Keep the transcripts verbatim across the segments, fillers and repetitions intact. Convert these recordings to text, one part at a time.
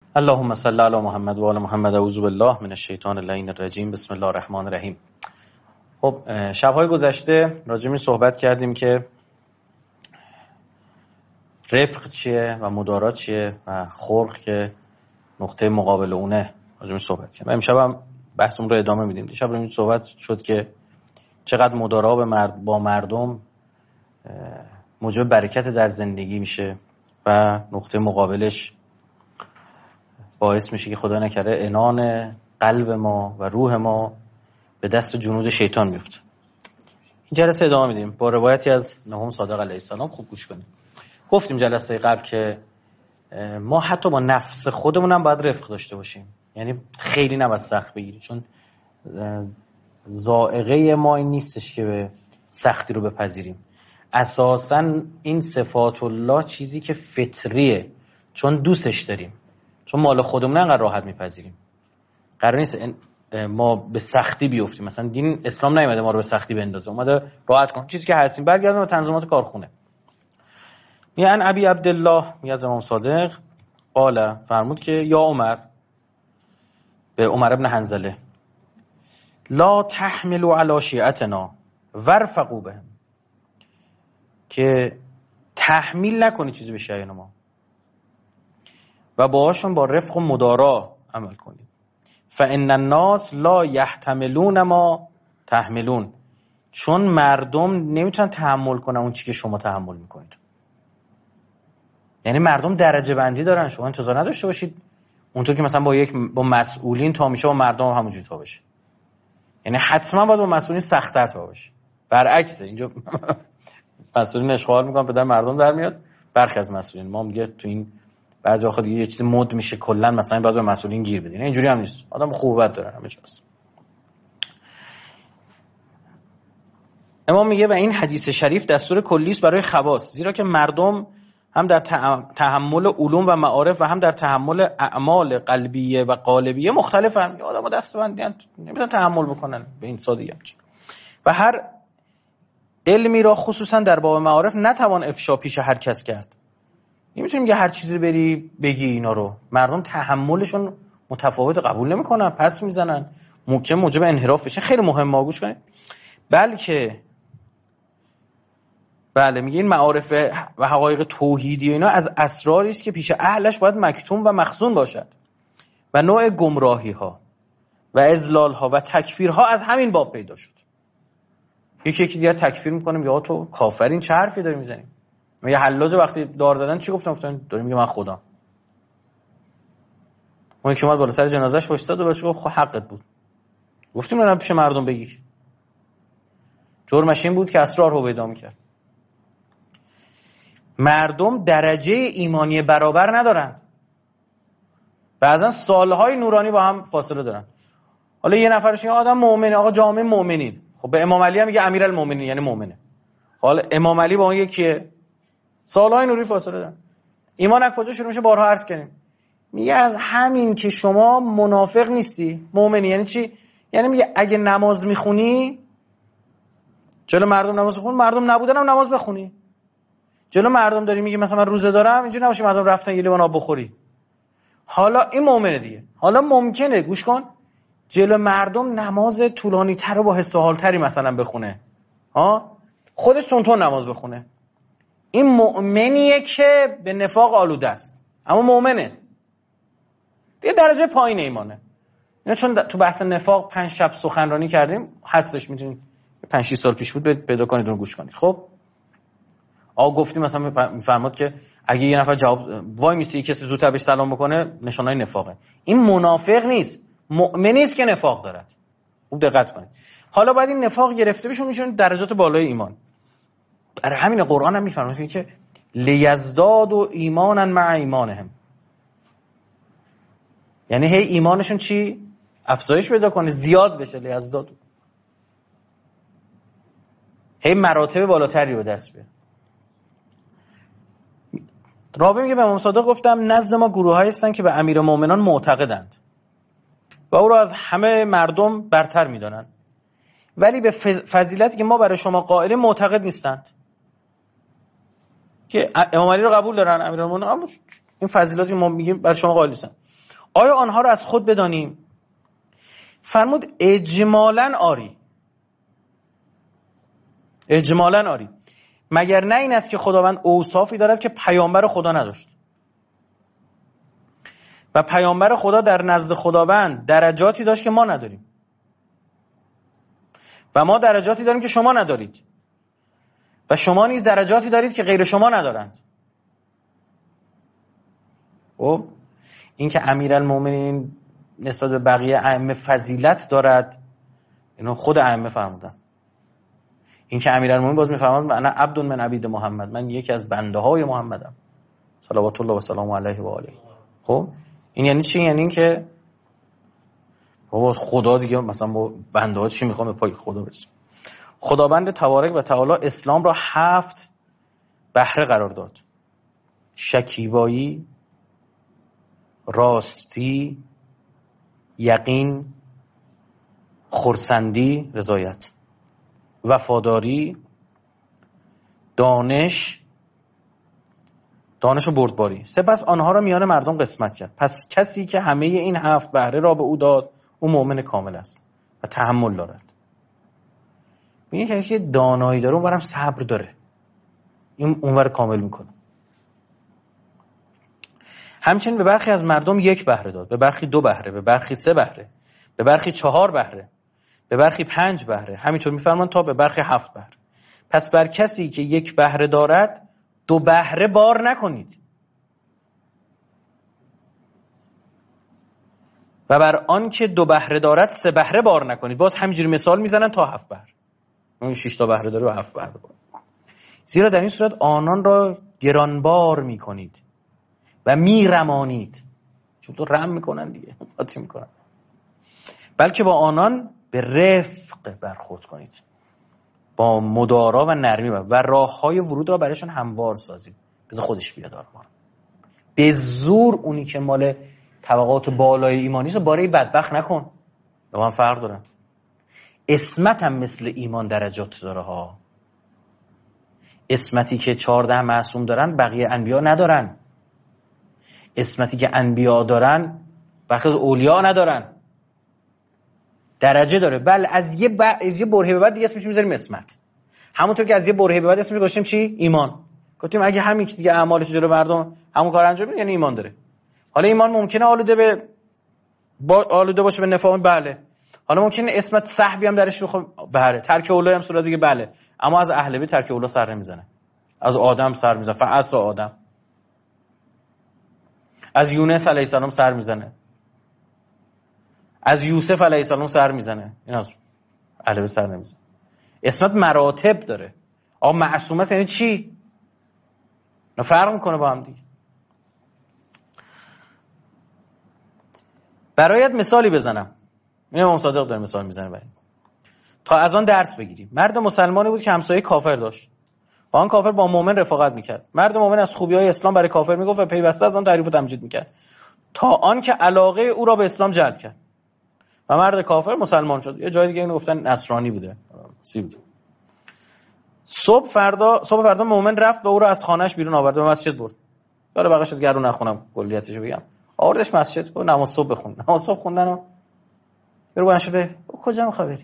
اللهم صل علی محمد و آل محمد. اعوذ بالله من الشیطان اللعین الرجیم. بسم الله الرحمن الرحیم. خب شب‌های گذشته راجع به صحبت کردیم که رفق چیه و مدارات چیه و خلق که نقطه مقابل اونه. راجع به صحبت کردیم. امشب هم بحثمون رو ادامه میدیم. دیشب این صحبت شد که چقدر مدارا به مرد با مردم موجب برکت در زندگی میشه و نقطه مقابلش باعث میشه که خدا نکره عنان قلب ما و روح ما به دست جنود شیطان میفته. این جلسه ادامه میدیم با روایتی از نهم صادق علیه السلام. خوب گوش کنیم. گفتیم جلسه قبل که ما حتی با نفس خودمون هم باید رفق داشته باشیم، یعنی خیلی نباید سخت بگیریم، چون ذائقه ما این نیستش که به سختی رو بپذیریم. اساساً این صفات الله چیزی که فطریه، چون دوستش داریم، چون مال خودمون انقدر راحت میپذیریم. قرار نیست ما به سختی بیفتیم. مثلا دین اسلام نیومده ما رو به سختی بندازه، اومده راحت کن چیزی که هستیم. برگردیم به تنظیمات کارخونه. میگن ابی عبدالله، میگه از امام صادق، قال، فرمود که یا عمر، به عمر ابن حنظله، لا تحملوا علی شیعتنا وارفقوا بهم، که تحمیل نکنی چیزی به شیعان ما و باهاشون با رفق و مدارا عمل کنید. فان الناس لا یحتملون ما تحملون، چون مردم نمیتونن تحمل کنن اون چی که شما تحمل میکنید. یعنی مردم درجه بندی دارن، شما انتظار نداشته باشید اونطور که مثلا با یک با مسئولین تا میشه با مردم هم همونجوری تا بشه. یعنی حتما باید با مسئولین سخت‌تر تا بشه. برعکسه، اینجا مسئولین اشغال میکنن پدر مردم در میاد. برخی از مسئولین ما میگه تو این بعضی وقت دیگه یه چیز مد میشه کلا، مثلا باید به مسئولین گیر بدین. اینجوری هم نیست، آدم خوبت دارن همه چیز. امام میگه و این حدیث شریف دستور کلی است برای خواص، زیرا که مردم هم در تحمل علوم و معارف و هم در تحمل اعمال قلبیه و قالبیه مختلفن. آدم‌ها دستبندیان، نمیتونن تحمل بکنن به این سادگی. و هر علمی را خصوصا در باب معارف نتوان افشا پیش هر کس کرد. نمیتونیم که هر چیزی بری بگی اینا رو. مردم تحملشون متفاوت، قبول نمیکنن، پس میزنن، ممکن موجب انحراف بشه. خیلی مهمه گوش کنید. بلکه بله میگه این معارف و حقایق توحیدی و اینا از اسراری است که پیش اهلش باید مکتوم و مخزون باشد و نوع گمراهی ها و اضلال ها و تکفیر ها از همین باب پیدا شد. یکی یکی دیگه تکفیر میکنیم، یا تو کافرین، چه حرفی داری میزنی؟ میگه حلاج وقتی دار زدن چی گفتن؟ گفتن داره میگه من خدا. اون که اومد بالا سر جنازه‌اش وایساد و بهش گفت خب حقت بود. گفتیم نه پیش مردم بگی. جرمش این بود که اسرار رو پیدا میکرد. مردم درجه ایمانی برابر ندارن. بعضا سالهای نورانی با هم فاصله دارن. حالا یه نفرش میگه آدم مؤمنه، آقا جامع مؤمنین. خب به امام علی هم میگه امیرالمومنین، یعنی مؤمنه. حالا امام علی با اون یکیه، سالهای نوری فاصله دارن. ایمان از کجا شروع میشه؟ بارها عرض کردیم. میگه از همین که شما منافق نیستی، مؤمنی. یعنی چی؟ یعنی میگه اگه نماز میخونی، جلو مردم نماز بخون، مردم نبودن هم نماز بخونی. جلو مردم داری میگه مثلا من روزه دارم، اینجوری نباشه مردم رفتن یه لیوان آب بخوری. حالا این مؤمنه دیگه. حالا ممکنه گوش کن جلو مردم نماز طولانی تر و با حس و حال تری مثلا بخونه، ها، خودش تون تون نماز بخونه. این مؤمنیه که به نفاق آلوده است، اما مؤمنه دیگه، درجه پایین ایمانه. اینا چون تو بحث نفاق پنج شب سخنرانی کردیم، هستش، میتونید پنج شش سال پیش بود پیدا کنید اون گوش کنید. خب آقا گفتیم مثلا میفرماد که اگه یه نفر جواب وای میسی کسی زودتر بهش سلام بکنه، نشانه نفاقه. این منافق نیست، مؤمنی است که نفاق دارد. خوب دقت کنید. حالا باید این نفاق گرفته بشه میشون درجات بالای ایمان. برای همین قرآن هم میفرماید که لیزدادوا ایمانا مع ایمانهم، یعنی هی ایمانشون چی؟ افزایش پیدا کنه، زیاد بشه. لیزدادوا، هی مراتب بالاتری رو دست بیاره. راوی میگه به امام صادق گفتم نزد ما گروه‌هایی هستن که به امیرالمومنان معتقدند و او را از همه مردم برتر میدانند، ولی به فضیلتی که ما برای شما قائلیم معتقد نیستند. که امام علی رو قبول دارن، امیرالمومنین، این فضیلاتی ما میگیم برای شما قائل نیستم. آیا آنها رو از خود بدانیم؟ فرمود اجمالاً آری. اجمالاً آری. مگر نه این است که خداوند اوصافی دارد که پیامبر خدا نداشت و پیامبر خدا در نزد خداوند درجاتی داشت که ما نداریم و ما درجاتی داریم که شما ندارید و شما نیز درجاتی دارید که غیر شما ندارند. خب این که امیرالمومنین نسبت به بقیه ائمه فضیلت دارد، اینو خود ائمه فرمودن. این که امیرالمومنین باز میفرماد انا عبد من عبید محمد، من یکی از بنده های محمدم صلوات الله و سلام علیه و آله. خب این یعنی چی؟ یعنی این که بابا خدا دیگه مثلا با بنده ها چی میخوام به پای خدا برسیم. خداوند تبارک و تعالی اسلام را هفت بهره قرار داد: شکیبایی، راستی، یقین، خرسندی، رضایت، وفاداری، دانش دانش و بردباری. سپس آنها را میان مردم قسمت کرد. پس کسی که همه این هفت بهره را به او داد او مؤمن کامل است و تحمل دارد. این که که دانایی داره اونورم صبر داره، این اونور کامل میکنه. همچنین به برخی از مردم یک بهره داد، به برخی دو بهره، به برخی سه بهره، به برخی چهار بهره، به برخی پنج بهره، همینطور میفرمان تا به برخی هفت بهره. پس بر کسی که یک بهره دارد دو بهره بار نکنید و بر آن که دو بهره دارد سه بهره بار نکنید. باز همینجوری مثال میزنن تا هفت بهره. اون شش تا بهره داره و هفت بهره بار. زیرا در این صورت آنان را گرانبار میکنید و میرمانید، چون تو رم میکنن دیگه، قاطی میکنن، بلکه با آنان به رفق برخورد کنید، با مدارا و نرمی و راههای ورود را برایشان هموار سازید. بذار خودش بیاد آرمان. به زور اونی که مال طبقات بالای ایمانیست رو باره بدبخت نکن. با هم فرق دارن. اسمت هم مثل ایمان درجات داره ها. اسمتی که چهارده معصوم دارن بقیه انبیا ندارن. اسمتی که انبیا دارن برخی از اولیاء ندارن. درجه داره. بله از یه ب... از یه برهه به بعد دیگه اسمش میذاریم اسمت. همونطور که از یه برهه به بعد اسمش گذاشتیم چی؟ ایمان. گفتیم اگه همین که دیگه اعمالش جلو مردم همون کار انجام میده یعنی ایمان داره. حالا ایمان ممکنه آلوده به با آلوده باشه به نفاق، بله. حالا ممکنه اسمت سحبی هم درش بخوره، بله. ترک اولا هم صورت دیگه، بله. اما از اهل بیت ترک اولا سر نمیزنه. از آدم سر میزنه، فعص آدم. از یونس علیه السلام سر میزنه. از یوسف علیه السلام سر میزنه. این از اهل بیت سر نمیزنه. اسمت مراتب داره. آقا معصوم است یعنی چی؟ نه فرق میکنه با هم دیگه. برایت مثالی بزنم. این امام صادق داره مثال میزنه برای تا از آن درس بگیریم. مرد مسلمانی بود که همسایه کافر داشت. با آن کافر با مؤمن رفاقت میکرد. مرد مؤمن از خوبی‌های اسلام برای کافر میگفت و پیوسته از آن تعریف و تمجید میکرد تا آن که علاقه او را به اسلام جلب کرد و مرد کافر مسلمان شد. یه جای دیگه اینو گفتن نصرانی بوده، سی بود. صبح فردا صبح فردا مؤمن رفت و او را از خانه‌اش بیرون آورد و مسجد برد. حالا بقیه شد گرو نخونم کلیتشو بگم. آوردش مسجد و نماز صبح بخون. نماز صبح خوندن و برو بنا شده کجا می‌خوای بری؟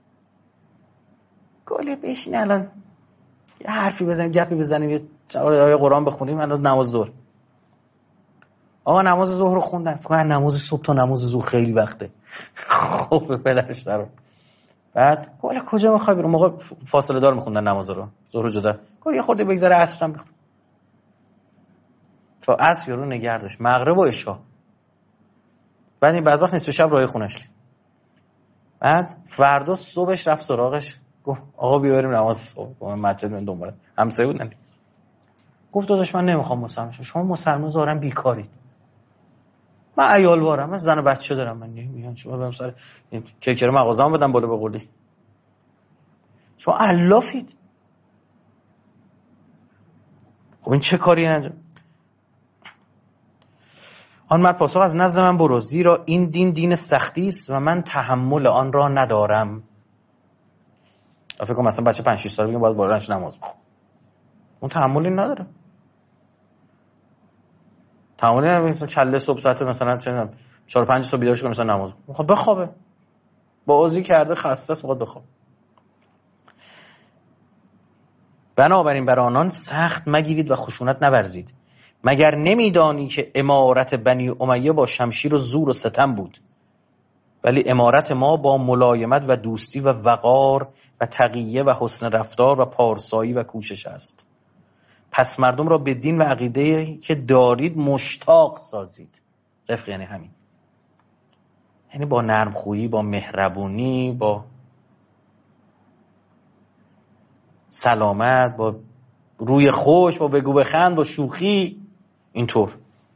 گله بشین الان یه حرفی بزنیم، گپی بزنیم، یه آیه قرآن بخونیم، الان نماز ظهر. آقا نماز ظهر رو خوندن. فکر کنم نماز صبح تا نماز ظهر خیلی وقته. خب به پدرش درو. بعد گله کجا می‌خوای بری؟ موقع فاصله دار می‌خوندن نماز رو. ظهر جدا. گفت یه خورده بگذره عصرم بخون. تا عصر رو نگه داشت. مغرب و عشا. بعد این بدبخت نصف شب راه خونش. بعد فردا صبحش رفت سراغش. گفت آقا بیا بریم نماز صبح. من مسجد من دنباله. همسایه بودن. گفت داداش من نمیخوام مسلمان شم. شما مسلمان زارن بیکارید. من عیال وارم، من زن و بچه دارم، من نمیام شما برم سر این کیکر مغازه‌ام بدم بالا به قولی. شما علافید. خب این چه کاری انجام؟ آن مرد پاسخ از نزد من برو، زیرا این دین دین سختی است و من تحمل آن را ندارم. فکر کنم مثلا بچه پنج شش ساله بگیم باید بارنش نماز بخونه. اون تحملی نداره. تمام مثلا کله صبح ساعت مثلا چه چهار پنج صبح بیدارش کنه مثلا نماز میخواد بخوابه، بازی کرده خسته است میخواد بخوابه. بنابراین بر آنان سخت مگیرید و خشونت نورزید، مگر نمیدانی که امارت بنی امیه با شمشیر و زور و ستم بود، ولی امارت ما با ملایمت و دوستی و وقار و تقیه و حسن رفتار و پارسایی و کوشش است. پس مردم را به دین و عقیده که دارید مشتاق سازید. رفق یعنی همین، یعنی با نرمخویی، با مهربونی، با سلامت، با روی خوش، با بگو بخند، با شوخی، اینطور.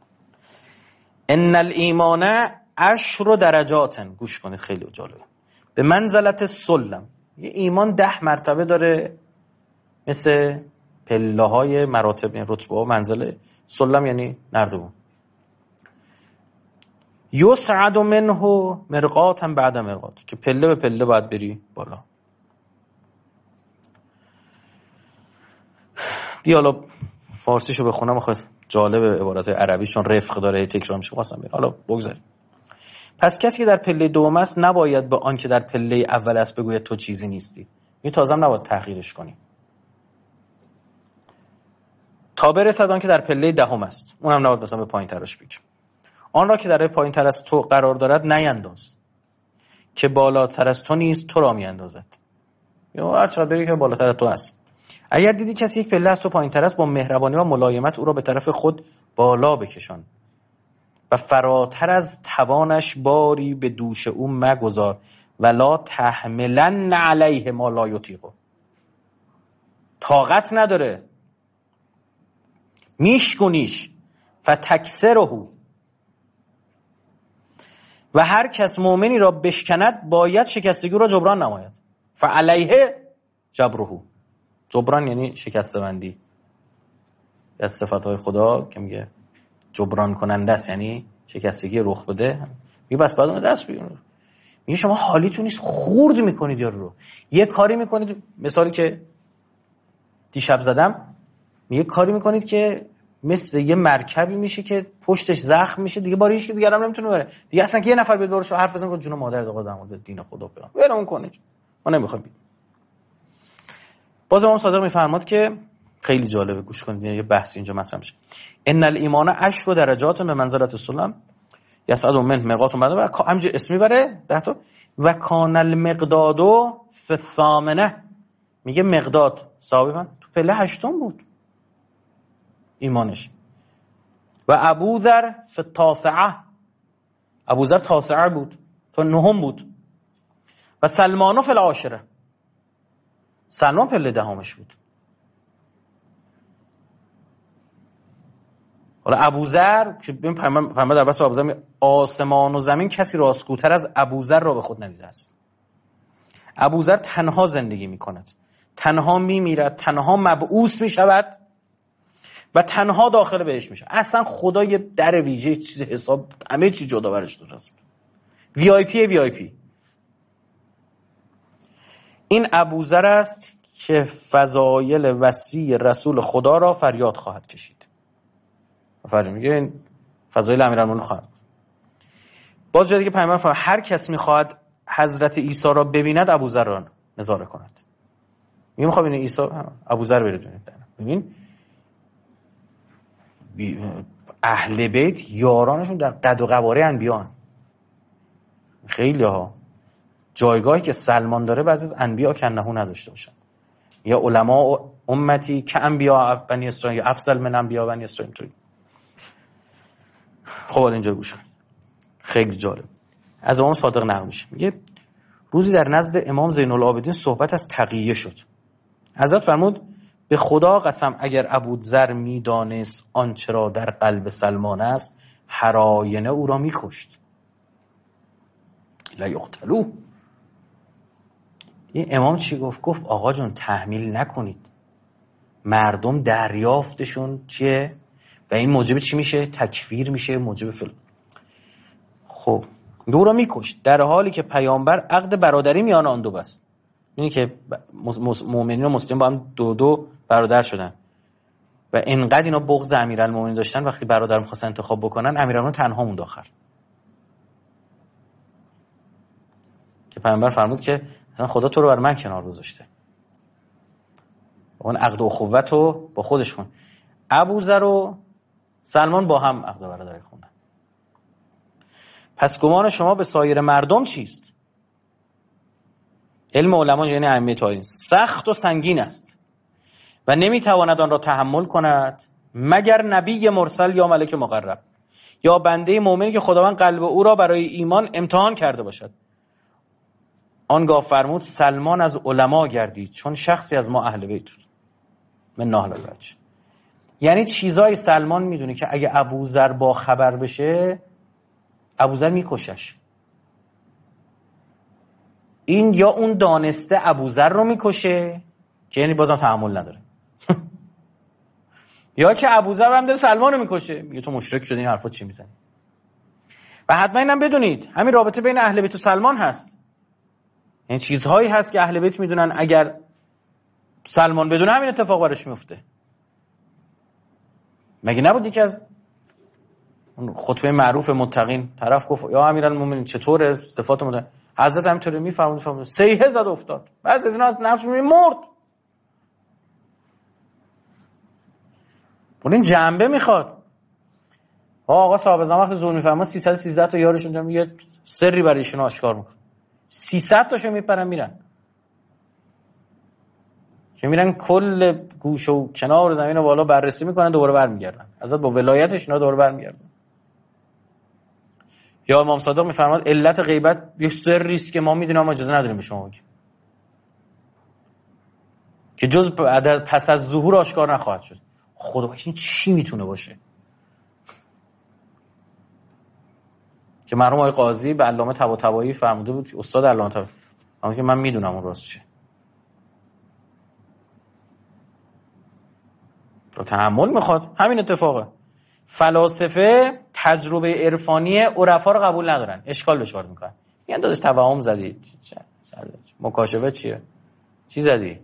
ان الایمان عشر درجات، گوش کنید خیلی جالبه، به منزلت سلم. یه ایمان ده مرتبه داره، مثل پله های مراتب، این رتبه ها منزله. سلم یعنی نردبون. یصعد منه مرقاتا بعد مرقات، که پله به پله باید بری بالا. بیا حالا فارسیشو بخونم، خود جالب عبارت عربی چون رفق داره تکرار میشه خواستم. حالا بگذاریم. پس کسی که در پله دوم است نباید به آن که در پله اول است بگوید تو چیزی نیستی. این تازه هم نباید تحقیرش کنی. تا برسد آن که در پله دهم است، اونم نباید مثلا به پایین ترش بگی. آن را که در پایین تر از تو قرار دارد نینداز، که بالاتر از تو نیست تو را میاندازد. یا هر چقدر بری که بالاتر از تو است. اگر دیدی کسی یک پله از تو پایین تر است، با مهربانی و ملایمت او را به طرف خود بالا بکشان و فراتر از توانش باری به دوش او مگذار، ولا تحملن علیه ما لا یطیقه. طاقت نداره، میشکنیش. فتکسره، و هر کس مؤمنی را بشکند باید شکستگی را جبران نماید. فعلیه جبره، جبران یعنی شکسته بندی. از صفاتهای خدا که میگه جبران کننده است، یعنی شکستگی رخ بده. میگه بس بعد اون دست بگیرید. میگه شما حالیتون نیست، خورد میکنید یارو رو. یه کاری میکنید، مثالی که دیشب زدم، میگه کاری میکنید که مثل یه مرکبی میشه که پشتش زخم میشه، دیگه باری هیچ کی دیگه هم نمیتونه بره دیگه. اصلا که یه نفر بیاد دورش حرف بزنه که جون مادر دقیقا در مورد دین خدا بگم، ولمون کنید، ما نمیخوایم. باز امام صادق میفرماد که خیلی جالبه، گوش کنید، یه بحث اینجا مطرح میشه. ان الایمان عشر درجات به منزلت السلم یسعد من مرقات بعد و همینجا اسمی بره ده تا. و کان المقداد فی الثامنه، میگه مقداد صحابی من تو پله هشتم بود ایمانش. و ابوذر فی التاسعه، ابوذر تاسعه بود تا نهم بود. و سلمان فی العاشره، سلمان پله دهمش بود. حالا ابوذر که ببین پیامبر در بحث ابوذر میگه آسمان و زمین کسی راستگوتر از ابوذر را به خود ندیده است. ابوذر تنها زندگی میکند، تنها میمیرد، تنها مبعوث میشود و تنها داخل بهش میشه. اصلا خدا یه در ویژه چیز حساب، همه چی جدا برش درست. وی آی پی وی آی پی. این ابوذر است که فضایل وسیع رسول خدا را فریاد خواهد کشید. فریاد میگه این فضایل امیرالمومنین خواهد. باز جایی که پیامبر فرمود هر کس میخواد حضرت عیسی را ببیند ابوذر را نظاره کند. میگه میخوام این عیسی ابوذر بره دونید. ببین اهل بیت یارانشون در قد و قواره انبیاء، خیلی ها جایگاهی که سلمان داره بعضی از انبیاء کنهو نداشته باشن. یا علماء امتی که انبیاء بنی اسرائیل افضل من انبیاء بنی اسرائیل. توی خب اینجا گوش کن، خیلی جالب. از امام صادق نقل میشه، میگه روزی در نزد امام زین العابدین صحبت از تقیه شد. حضرت فرمود به خدا قسم اگر ابوذر میدانست آنچه را در قلب سلمان است هر آینه او را میکشت. لا یقتلوا. این امام چی گفت؟ گفت آقا جون تحمیل نکنید، مردم دریافتشون چیه و این موجب چی میشه؟ تکفیر میشه، موجب فلان. خب او را میکشت در حالی که پیامبر عقد برادری میان آن دو بست. یعنی که مؤمنین و مسلمین با هم دو دو برادر شدن. و انقدر اینا بغض امیرالمومنین داشتن وقتی برادر می‌خواستن انتخاب بکنن امیرالمومنین تنها موند آخر، که پیامبر فرمود که مثلا خدا تو رو بر من کنار گذاشته، اون عقد و اخوت رو با خودش کن. ابوذر و سلمان با هم عقد برادری خوندن. پس گمان شما به سایر مردم چیست؟ علم علما یعنی ائمه تابعین سخت و سنگین است و نمیتواند آن را تحمل کند مگر نبی مرسل یا ملک مقرب یا بنده مؤمنی که خداوند قلب او را برای ایمان امتحان کرده باشد. آنگاه فرمود سلمان از علما گردید چون شخصی از ما اهل بیت من نهل الوجه. یعنی چیزای سلمان میدونه که اگه ابوذر با خبر بشه ابوذر میکشش. این یا اون دانسته ابوذر رو میکشه که یعنی بازم تحمل نداره یا که ابوذر هم داره سلمان رو میکشه، میگه تو مشرک شدی این حرفا چی میزنی. و حتما اینم بدونید همین رابطه بین اهل بیت و سلمان هست. این چیزهایی هست که اهل بیت میدونن اگر سلمان بدونه همین اتفاق براش میفته. مگه نبود یکی از اون خطبه معروف متقین طرف گفت یا امیرالمومنین چطوره صفات متقین؟ حضرت همینطوری میفرمود فرمود سیحه زد افتاد. بعضی از اینا از نفسش مرد. اون این جنبه میخواد. آقا صاحب زمان وقت ظلم میفرما سیصد و سیزده تا یارشون جمع یه سری برای ایشون آشکار میکنه. سیصد تاشو میپرن میرن. که میرن کل گوشه و کنار زمین رو بالا بررسی میکنن دوباره برمیگردن. ازت با ولایتش اینا دوباره برمیگردن. یا امام صادق میفرماد علت غیبت یه سری است که ما میدونیم اما اجازه نداریم به شما بگیم. که جز پس از ظهور آشکار نخواهد شد. خدا این چی میتونه باشه؟ که مرحوم آقای قاضی به علامه طباطبایی فرموده بود، استاد علامه طباطبایی، اما که من میدونم اون راست چه. رو تحمل میخواد. همین اتفاقه. فلاسفه تجربه عرفانی عرفا رو قبول ندارن، اشکال بهش وارد میکنن. میگن داداش توهم زدی، مکاشفه چیه؟ چی زدی؟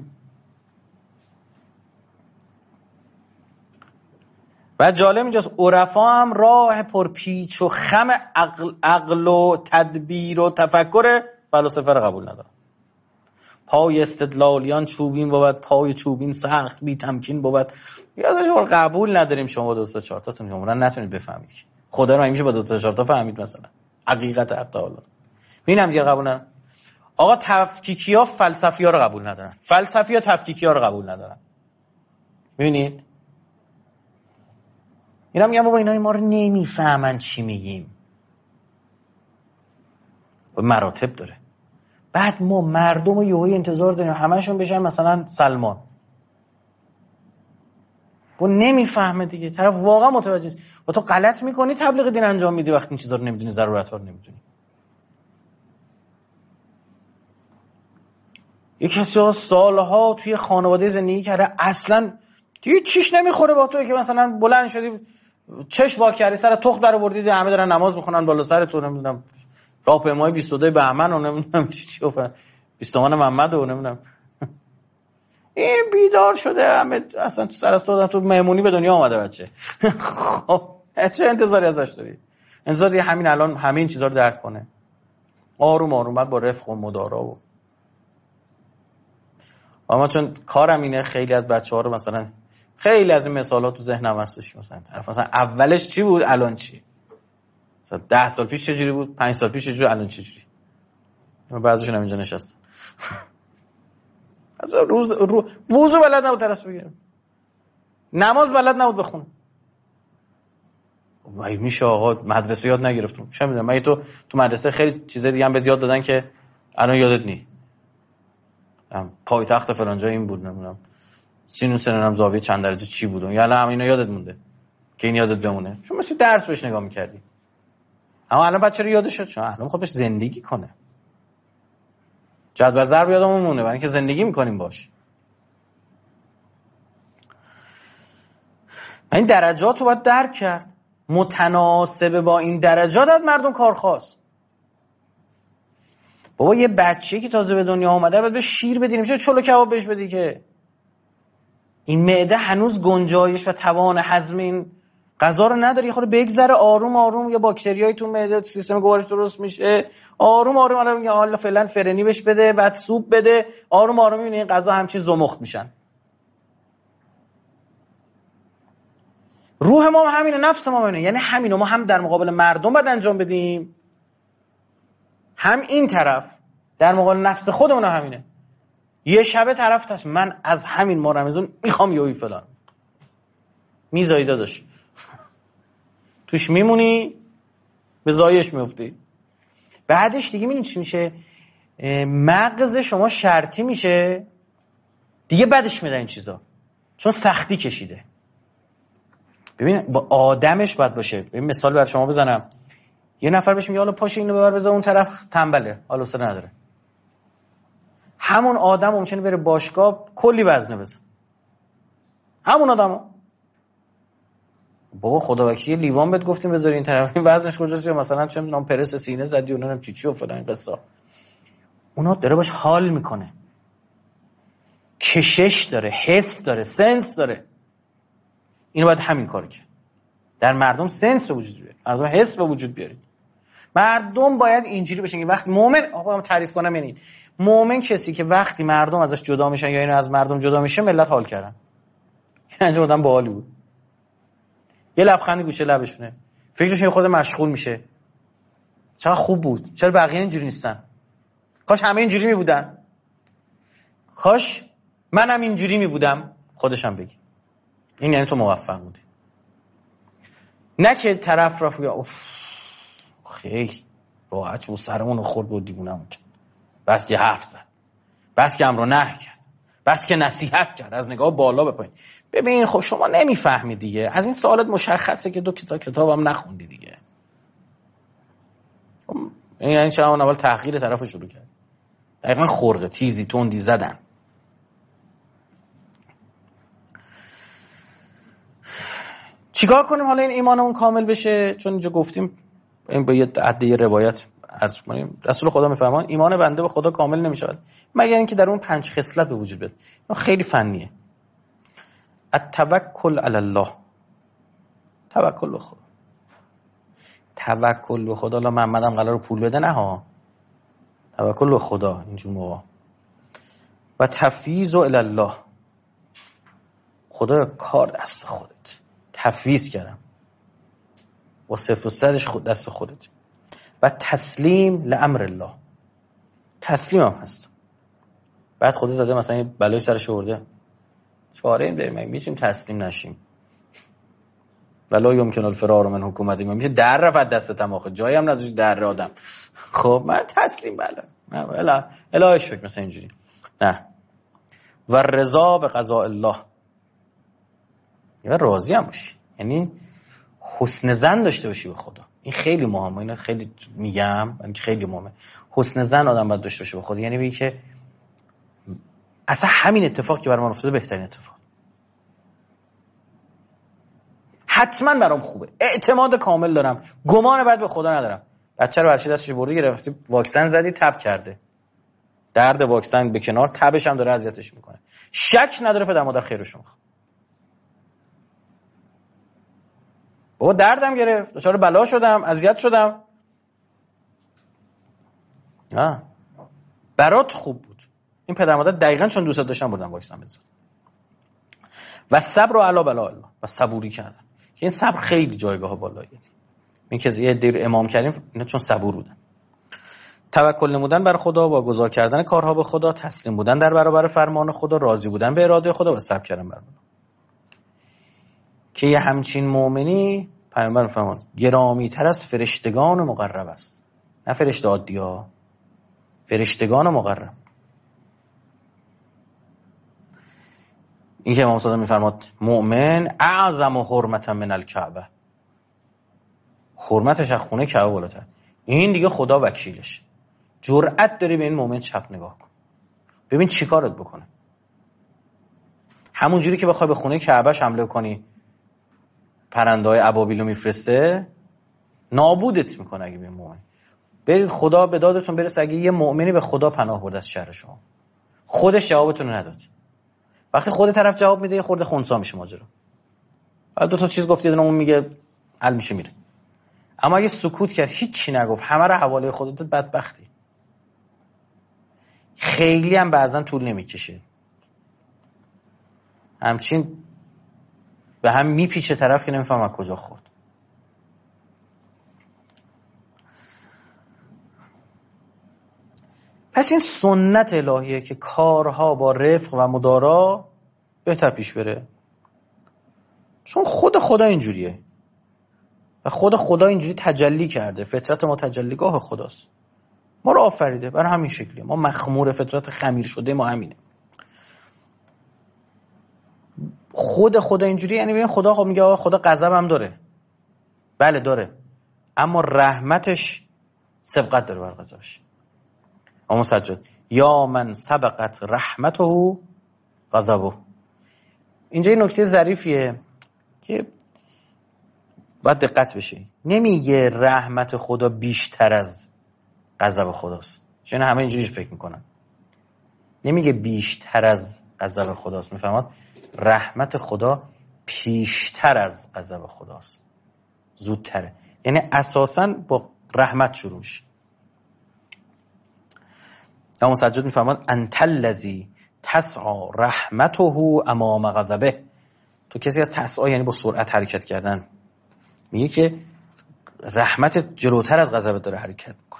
و جالب اینجاست عرفا هم راه پرپیچ و خم عقل, عقل و تدبیر و تفکر فلاسفه رو قبول ندارن. پای استدلالیان چوبین بود، پای چوبین سخت بی تمکین بود. یا ازش قبول نداریم شما با دو تا چهار تاتون عمرن نتونید بفهمید. خدا رو نمیشه با دو تا چهار تا فهمید مثلا. حقیقت حق تعالی. ببینم دیگه قبول ندارن. آقا تفکیکیا فلسفی‌ها رو قبول ندارن. فلسفی‌ها تفکیکیا رو قبول ندارن. ببینید اینا میگن بابا اینا ما رو نمیفهمن چی میگیم. و مراتب داره. بعد ما مردم رو یهویی انتظار داریم همه‌شون بشن مثلا سلمان. و نمیفهمه دیگه. طرف واقعا متوجه است. و تو غلط میکنی تبلیغ دین انجام میدی وقتی این چیزا رو نمیدونی، ضرورت‌ها رو نمیدونی. یک کسی ها سالها توی خانواده زندگی کرده اصلا دیگه چیش نمیخوره با تو که مثلا بلند شدی چش وا کردی سر تخت در آوردی همه دارن نماز میخونن بالا سر تو، نمیدونم راهپیمایی بیست و دو بهمن و نمیدونم چی چی گفتن بیستمان محمد و نمیدونم این بیدار شده همه اصلا تو سر است دادن تو مهمونی به دنیا اومده بچه. خب چه انتظاری ازش داری؟ انتظاری همین الان همین چیزا رو درک کنه، آروم آروم بعد با رفق و مدارا و اما چون کارم اینه خیلی از بچه‌ها رو مثلا خیلی از این مثالات تو ذهنم هستش مثلا طرف مثلا اولش چی بود الان چی، مثلا ده سال پیش چجوری بود، پنج سال پیش چجوری، الان چجوری. بعضیشون هم اینجا نشستن روز رو وضو بلد نبود درس بگیره، نماز بلد نبود بخونه. وای میشه آقا مدرسه یاد نگرفتم چه میدونم من تو تو مدرسه خیلی چیزای دیگه هم بهت یاد دادن که الان یادت نی. پایتخت فلان جا این بود نمیدونم سینوس نمیدونم زاویه چند درجه چی بود، یا الان اینا یادت مونده که این یادت بمونه چون مثلا درس بهش نگاه می‌کردی. اما الان بچه رو یادش شد چون الان میخواد بهش زندگی کنه. جدول ضرب یادمون مونه برای اینکه زندگی می‌کنیم باش. این درجات رو باید درک کرد. متناسب با این درجات از مردم کار خواست. بابا یه بچه‌ای که تازه به دنیا اومده باید به شیر بدی، نمیشه چلو کباب بهش بدی که. این معده هنوز گنجایش و توان هضم این غذا رو نداره، یه خورده بگذره آروم آروم یه باکتریایی تو معده سیستم گوارش درست میشه، آروم آروم حالا میگه حالا فعلا فرنی بهش بده، بعد سوپ بده، آروم آروم میبینی این غذا همچین زمخت میشن. روح ما هم همینه، نفس ما همینه، یعنی همینو ما هم در مقابل مردم باید انجام بدیم، هم این طرف در مقابل نفس خودمون همینه. یه شبه طرف تاش من از همین ماه رمضان میخوام یوی فلان میذاری داداش، توش میمونی به زایش میفتی. بعدش دیگه میدونی چی میشه؟ مغز شما شرطی میشه دیگه، بعدش میاد این چیزا چون سختی کشیده. ببین با آدمش باید باشه. ببین مثال برای شما بزنم، یه نفر بهش میگه حالا پاش اینو ببر بذار اون طرف، تنبله حالا اصلا نداره. همون آدم ممکنه بره باشگاه کلی وزنه بزن، همون آدمو بابا خدا وکیل لیوان بهت گفتیم بذاری این طرف، این وزنش کجاست؟ یا مثلا چه نام پرس سینه زدی و نمیدونم چی چی و فلان قصه. اونا داره باش حال میکنه، کشش داره، حس داره، سنس داره. اینو باید همین کارو کرد. در مردم سنس به وجود بیارید، مردم حس به وجود بیارید. مردم باید اینجوری بشن که وقتی مؤمن، آقا من تعریف کنم یعنی مؤمن کسی که وقتی مردم ازش جدا میشن یا اینو از مردم جدا میشه ملت حال کردن. یعنی آدم باحالی بود. یه لبخندی گوشه لبشونه، فکرشون خود مشغول میشه. چقدر خوب بود، چرا بقیه اینجوری نیستن؟ کاش همه اینجوری میبودن، کاش منم اینجوری میبودم. خودشم بگی این یعنی تو موفق بودی، نه که طرف را بگه اوف خیلی راحت و سرمون خورد و دیوونم، بس که حرف زد، بس که امر و نهی کرد، بس که نصیحت کرد، از نگاه بالا به پایین. ببین خب شما نمیفهمی دیگه، از این سوالات مشخصه که دو کتاب کتابم نخوندی دیگه. یعنی چرا اون اول تحقیر طرفو شروع کرد؟ دقیقاً خرقه تیزی تندی زدن. چیکار کنیم حالا این ایمانمون کامل بشه؟ چون اینجا گفتیم این با یه عده روایت عرض کنیم رسول خدا میفرمان ایمان بنده به خدا کامل نمیشه مگر اینکه در اون پنج خصلت به وجود بیاد. این خیلی فنیه. التوکل علی الله، توکل به خدا. توکل به خدا. لا محمدم قراره پول بده نه ها، توکل به خدا اینجور موقع. و تفویض الی الله، خدا کار دست خودت، تفویض کردم و صفر و صدش خود دست خودت. و تسلیم لامر الله، تسلیم هم هست. بعد خدا زده مثلا این بلای سرش آورده، چاره این داریم میتونیم تسلیم نشیم. ولا یمکن الفرار من حکومتی، من میشه در رفت دستم آخه جایی هم نذاشت در آدم. خب من تسلیم بله اله الهی شکر مثلا اینجوری نه. و رضا به قضاء الله، یا راضی هم باشی، یعنی حسن ظن داشته باشی به خدا. این خیلی مهمه، اینا خیلی میگم این خیلی مهمه. حسن ظن آدم باید داشته باشه به خدا، یعنی بگی که اصلا همین اتفاق که برام افتاده بهترین اتفاق، حتما برام خوبه، اعتماد کامل دارم، گمان بد به خدا ندارم. بچه رو برچی دستش بردی گرفتی واکسن زدی تب کرده، درد واکسن به کنار، تبش هم داره اذیتش میکنه، شک نداره پدر مادر خیرشون میخواد. بابا دردم گرفت، دچار بلا شدم، اذیت شدم، آه برات خوب بود. این پدر مادر دقیقاً چون دوست داشتن بردن واکسن بزنن. و صبر و علی بلا الله، و صبوری کردن که این صبر خیلی جایگاه بالاییه. این که یه دیر امام کردیم اینا چون صبور بودن. توکل نمودن بر خدا، با گذار کردن کارها به خدا، تسلیم بودن در برابر فرمان خدا، راضی بودن به اراده خدا و صبر کردن بر خدا. که یه همچین مؤمنی پیامبر فرمود گرامی تر از فرشتگان مقرب است. نه فرشته عادی ها، فرشتگان مقرب. این که امام صادق میفرماد مؤمن اعظم حرمتا من الکعبه، حرمتش از خونه کعبه بالاتر. این دیگه خدا وکیلش، جرأت داری به این مؤمن چپ نگاه کن، ببین چی کارت بکنه. همون جوری که بخوای به خونه کعبهش حمله کنی پرنده‌های ابابیلو میفرسته، نابودت میکنه. اگه به مؤمن برید خدا به دادتون برسه، اگه یه مؤمنی به خدا پناه برد از شر شما، خودش جوابتون رو نداد وقتی خود طرف جواب میده خورده خنثی میشه ماجرا. بعد دو تا چیز گفت، یه دونه اون میگه حل میشه میره. اما اگه سکوت کرد هیچ چی نگفت همه رو حواله خودت داد، بدبختی. خیلی هم بعضا طول نمیکشه، همچین به هم میپیچه طرف که نمیفهم از کجا خورد. پس این سنت الهیه که کارها با رفق و مدارا بهتر پیش بره، چون خود خدا اینجوریه و خود خدا اینجوری تجلی کرده. فطرت ما تجلیگاه خداست، ما رو آفریده برای همین شکلیه. ما مخمور فطرت خمیر شده ما همینه. خود خدا اینجوری، یعنی ببین خدا خب میگه خدا غضب هم داره، بله داره، اما رحمتش سبقت داره بر غضبش. اما سجاد یا من سبقت رحمته غضبه. اینجا این نکته ظریفیه که باید دقت بشه. نمیگه رحمت خدا بیشتر از غضب خداست، چون همه اینجوریش فکر میکنن. نمیگه بیشتر از غضب خداست، میفهمید؟ رحمت خدا پیشتر از غضب خداست، زودتره. یعنی اساساً با رحمت شروع میشه. اما سجاد میفهمد انت الذی تسعى رحمته امام غضبه. تو کسی از تسعی یعنی با سرعت حرکت کردن، میگه که رحمت جلوتر از غضب داره حرکت میکنه.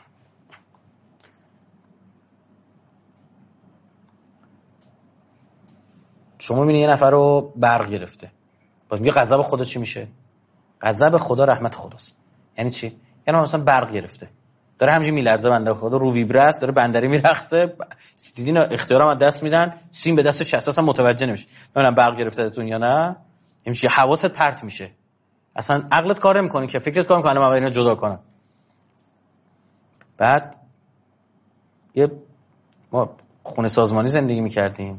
شما میبینی یه نفر رو برق گرفته، باز میگه غضب خدا چی میشه؟ غضب خدا رحمت خداست. یعنی چی؟ یعنی مثلا برق گرفته، داره همینجوری میلرزه، بنده خدا رو ویبره است، داره بندری میرقصه، دیدین اختیارم از دست میدن، سیم به دست شصت اصلا متوجه نمیشه. نمیدونم برق گرفتهتون یا نه، همینجوری حواست پرت میشه، اصلا عقلت کار نمیکنه که فکرت کار میکنه من اینا جدا کنم. بعد یه ما خونه سازمانی زندگی میکردیم،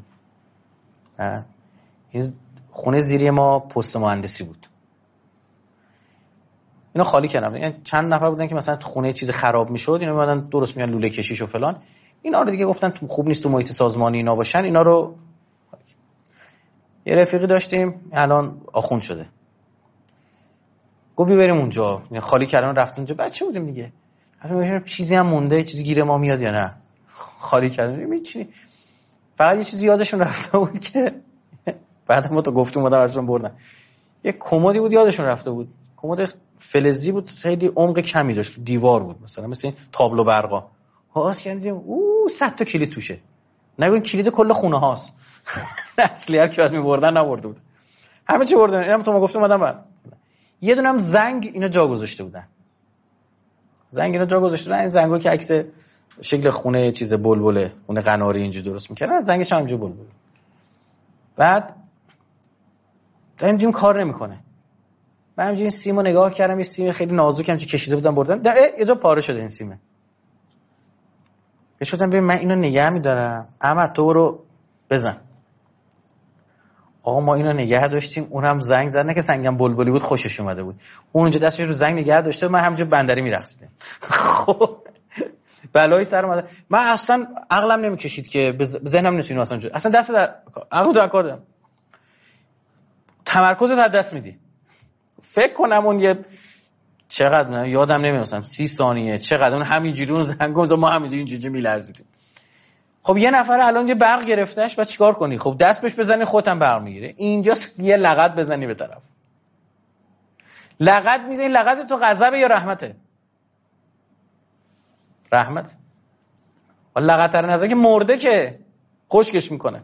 این خونه زیری ما پست مهندسی بود، اینا خالی کردن. یعنی چند نفر بودن که مثلا خونه چیز خراب میشد، اینا اومدن درست میان لوله کشیش و فلان، اینا رو دیگه گفتن خوب نیست تو محیط سازمانی اینا باشن، اینا رو. یه رفیقی داشتیم الان آخوند شده، گفت بریم اونجا، یعنی خالی کردن رفتیم اونجا. بچه بودیم دیگه، ببینیم چیزی هم مونده، چیزی گیر ما میاد یا نه. خالی کردن میچینی، فقط یه چیزی یادشون رفته بود که بعد ما تو گفتیم اومدن براشون بردن. یه کمدی بود یادشون رفته بود، کمد فلزی بود، خیلی عمق کمی داشت، دیوار بود مثلا مثل این تابلو برقا. هاست کردیم او صد تا کلید توشه، نگوین کلید کل خونه هاست. اصلی هر کی بعد می‌بردن نبرده بود، همه چی بردن. اینم تو ما گفتم اومدن بعد یه دونه هم زنگ اینا جا گذاشته بودن، زنگ اینا جا گذاشته بودن. این زنگو که عکس شکل خونه چیز بلبله، خونه قناری اینجوری درست می‌کردن، زنگش هم اینجوری بلبل. بعد دیدیم کار نمی‌کنه، من همینجوری این سیمو نگاه کردم، یه سیم خیلی نازک همچین کشیده بودن بردن، در یه جا پاره شده این سیمه. بهش گفتم ببین من اینو نگه می‌دارم، احمد تو برو بزن. آقا ما اینو نگه داشتیم، اونم زنگ زد، نه که سنگم بلبلی بود خوشش اومده بود، اون اونجا دستش رو زنگ نگه داشته، من همینجا بندری می‌رقصیدم. خب بلایی سر اومده، من اصلا عقلم نمی‌کشید که به ذهنم نمی‌رسید اصلا جو. اصلا دست در عقل تو کار دادم، تمرکزت از دست میدی. فکر کنم اون یه چقدر یادم نمیاد سی ثانیه چقدر اون همینجوری اون زنگو ما همینجوری اینجوری میلرزیدیم. خب یه نفر الان یه برق گرفتهش، بعد چیکار کنی؟ خب دست بهش بزنی خودت هم برق میگیره. اینجا یه لغت بزنی به طرف، لغت میزنی. لغت تو غضب یا رحمته؟ رحمت. ولی لغت در نظر که مرده که خشکش میکنه.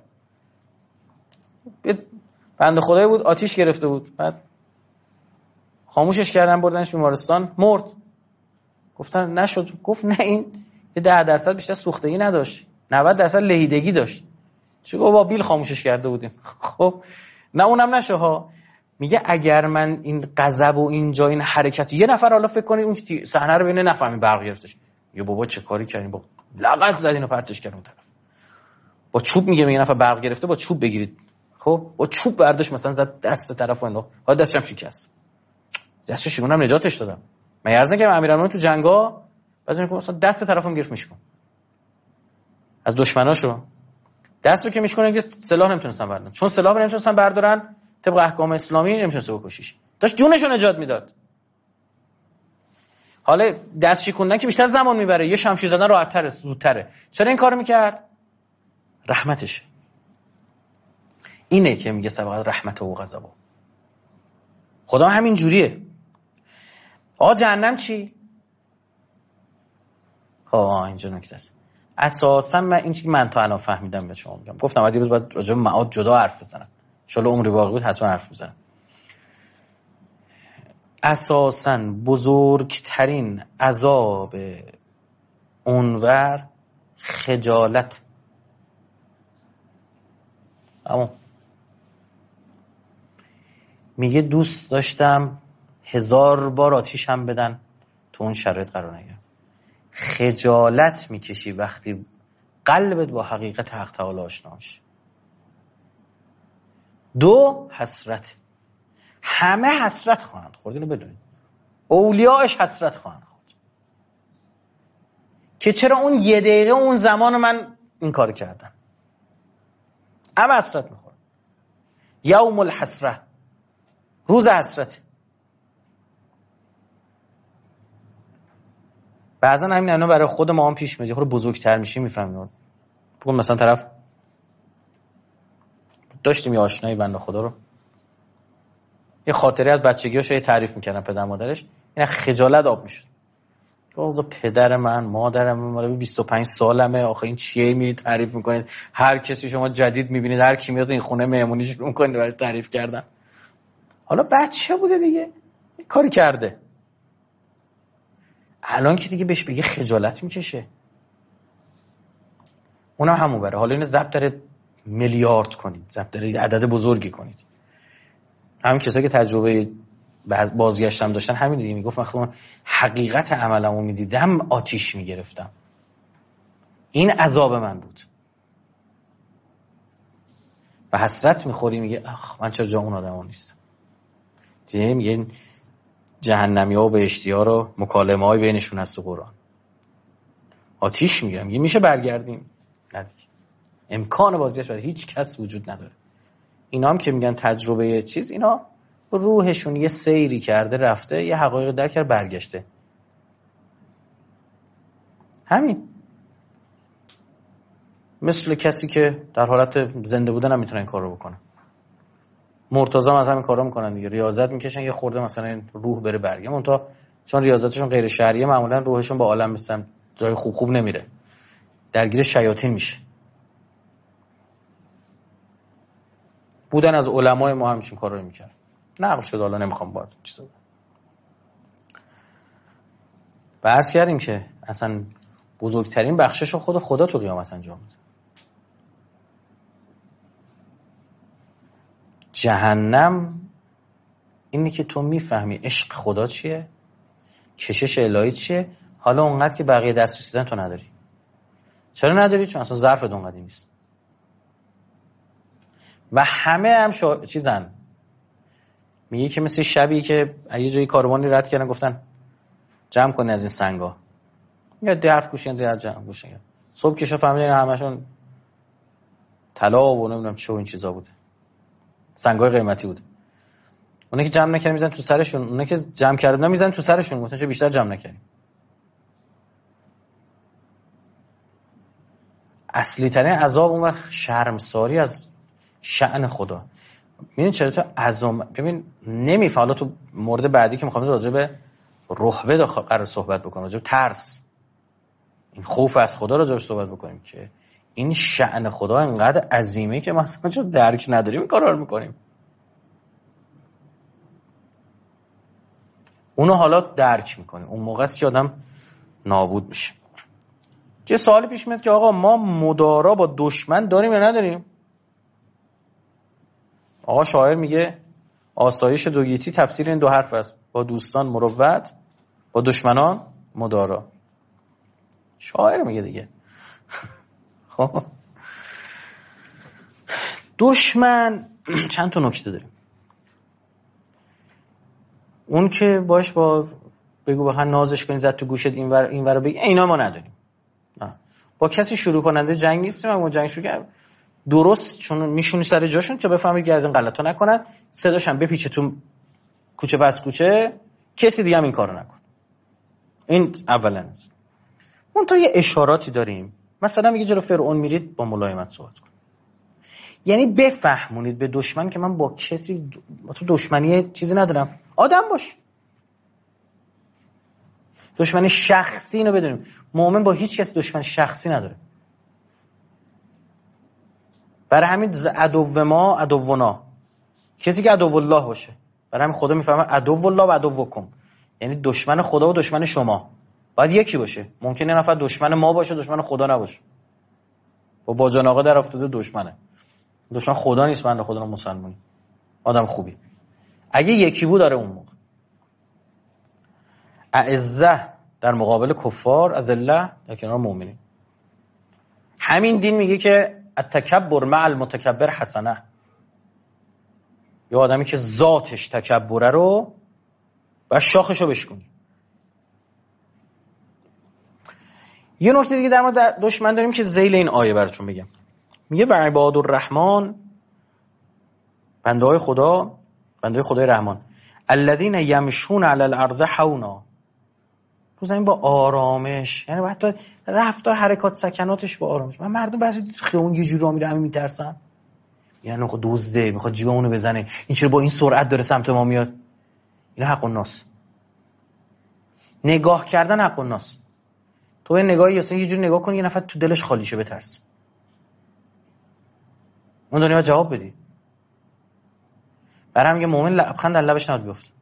بنده خدایی بود آتیش گرفته بود، بعد خاموشش کردن بردنش بیمارستان، مرد. گفتن نشد، گفت نه این یه ده درصد بیشتر سوختگی نداشت، نود درصد لهیدگی داشت. چه گفت با بیل خاموشش کرده بودیم. خب نه اونم نشه ها. میگه اگر من این غضب و اینجا این حرکت، یه نفر حالا فکر کنید اون صحنه رو ببینه نفهمی برق گرفتش، میگه بابا چه کاری کردین، با لغت زدین و پرتش کردین اون طرف. با چوب میگه میگه نفر برق گرفته با چوب بگیرید. خب با چوب برداشت مثلا زد دست طرفو انداخت، حالا دستش هم شکست. دستش شگونم نجاتش دادم. من یارزن که امیرالمومنین تو جنگا بعضی میگه مثلا دست طرفم گرفت میشکن از دشمناشو. دست رو که میشکنه که سلاح نمیتونستن بردارن، چون سلاح نمیتونستن بردارن طبق احکام اسلامی نمیتونسته بکشیش، داشت جونشو نجات میداد. حالا دست شکوندن که بیشتر زمان میبره، یه شمشیر زدن راحت‌تره، زودتره. چرا این کارو میکرد؟ رحمتشه. اینه که میگه سبقت رحمت و غضب. خدا همین جوریه. آقا جهنم چی؟ ها اینجا نکته است. اساسا من این چیزی که من تا الان فهمیدم به شما میگم. گفتم بعد یه روز باید راجع به معاد جدا حرف بزنم. ان شاءالله عمری باقی بود حتما حرف میزنم. اساسا بزرگترین عذاب اونور خجالت. اما میگه دوست داشتم هزار بار آتیشم بدن تو اون شرایط قرار نگیرم. خجالت میکشی وقتی قلبت با حقیقت حق تعالی آشنا میشه. دو، حسرت. همه حسرت خواهند خورد، اینو بدونید. اولیاءش حسرت خواهند خورد که چرا اون یه دقیقه اون زمان من این کار کردم. اما حسرت میخورد. یوم الحسره، روز حسرت. بعضا همین الان برای خود ما هم پیش میاد، خود بزرگتر میشی میفهمیم. بگم مثلا طرف داشتیم یه آشنایی بنده خدا رو، یه خاطره از بچگیاش یه تعریف میکردن پدر مادرش، این خجالت آب میشد. گفت پدر من مادرم من بیست و پنج سالمه، آخه این چیه میری تعریف میکنید؟ هر کسی شما جدید میبینید، هر کی میاد این خونه مهمونی شروع میکنید براش تعریف کردن. حالا بچه بوده دیگه، این کاری کرده. الان که دیگه بهش بگه خجالت میکشه. اونم همون بره. حالا اینو ضبط داره میلیارد کنید، ضبط داره عدد بزرگی کنید. همین کسایی که تجربه بازگشتم داشتن همین دیگه میگفت من خودم حقیقت عملمو میدیدم آتیش میگرفتم. این عذاب من بود. و حسرت میخوری میگه اخ من چرا جا اون آدما نیستم. دیگه میگه جهنمی‌ها و بهشتی‌ها رو مکالمه های بینشون هست تو قرآن. آتیش میگیرم میگه میشه برگردیم؟ نه دیگه. امکان بازگشت برای هیچ کس وجود نداره. اینا هم که میگن تجربه چیز، اینا روحشون یه سیری کرده رفته، یه حقایق درک کرده برگشته. همین. مثل کسی که در حالت زنده بودن هم میتونه این کار رو بکنه. مرتضی هم از همین کارا میکنن دیگه، ریاضت میکشن یه خورده مثلا روح بره برگه. اونتا چون ریاضتشون غیر شرعیه معمولا روحشون با عالم مثلا جای خوب خوب نمیره، درگیر شیاطین میشه. بودن از علمای ما همین کارا رو میکرد. نقل شد، حالا نمیخوام باید چیزا بحث کردیم که اصلا بزرگترین بخشش رو خود خدا تو قیامت انجام میده. جهنم اینی که تو میفهمی عشق خدا چیه، کشش الهی چیه، حالا اونقدر که بقیه دست رسیدن تو نداری. چرا نداری؟ چون اصلا ظرفت اونقدی نیست. و همه هم شو... چیزن میگه که مثل شبی که یه جایی کاروانی رد کردن گفتن جمع کنی از این سنگا، یا ده حرف گوشین ده جمع گوشین، صبح که شو فهمیدن همشون طلا و نمیدونم چه و این چیزا بوده، سنگای قیمتی بود. اونایی که جمع نکردن میزن تو سرشون، اونایی که جمع کردن میزن تو سرشون، گفتن چه بیشتر جمع نکردیم. اصلی ترین عذاب اون وقت شرمساری از شأن خدا. ببین چرا تو عظم ببین نمیفعلا تو مورد بعدی که میخوام راجع به رهبه قرار صحبت بکنم، راجع به ترس، این خوف از خدا راجع بهش صحبت بکنیم که این شأن خدا انقدر عظیمه که ما اصلا چون درک نداریم این کارا رو میکنیم. اونو حالا درک میکنیم، اون موقع است که آدم نابود میشه. چه سوالی پیش میاد که آقا ما مدارا با دشمن داریم یا نداریم؟ آقا شاعر میگه آسایش دوگیتی تفسیر این دو حرف است، با دوستان مروت، با دشمنان مدارا. شاعر میگه دیگه. خب دشمن چند تا نکته داریم. اون که باش با بگو بخواه نازش کنی، زد تو گوشت این ور این ور بگی، اینا ما نداریم. نه. با کسی شروع کننده جنگ نیستیم، اما جنگ شروع کردیم درست چون میشونی سر جاشون که بفهمید که از این غلطا نکنن، صداشم بپیچه تو کوچه بس کوچه، کسی دیگه هم این کارو نکن. این اولا است. اون تا یه اشاراتی داریم، مثلا میگه جلو فرعون میرید با ملایمت صحبت کن، یعنی بفهمونید به دشمن که من با کسی با تو دشمنی چیزی ندارم، آدم باش. دشمن شخصی اینو بدونیم، مؤمن با هیچ کس دشمن شخصی نداره. برای همین عدو ما عدونا، کسی که عدو الله باشه. برای همین خدا میفهمه عدو الله و عدوکم، یعنی دشمن خدا و دشمن شما باید یکی باشه. ممکنه نفر دشمن ما باشه دشمن خدا نباشه. با باجان آقا در افتاده دشمنه، دشمن خدا نیست. بنده خدا رو مسلمانی آدم خوبی. اگه یکی بود داره اون موقع اعزه در مقابل کفار، اذله در کنار مؤمنین. همین دین میگه که التکبر مع المتکبر حسنه. یه آدمی که ذاتش تکبره رو و شاخشو بشکنی. یه نکته دیگه در مورد دشمن داریم که ذیل این آیه براتون بگم. میگه و عباد الرحمن، بنده های خدا، بنده های خدای رحمان، الذین یمشون علی الارض حونا، تو زمین با آرامش، یعنی حتی رفتار حرکات سکناتش با آرامش. من مردم بعضی تو خیابون یه جوری میره همین میترسن، یعنی خود دزده میخواد جیب اونو بزنه، این چرا با این سرعت داره سمت ما میاد. این حق الناس، نگاه کردن حق الناس. تو یه نگاهی اصلا یه جوری نگاه کنی یه نفر تو دلش خالی شه بترس، اون دنیا جواب بدی. برای همین مؤمن لبخند در لبش نباید بیفته.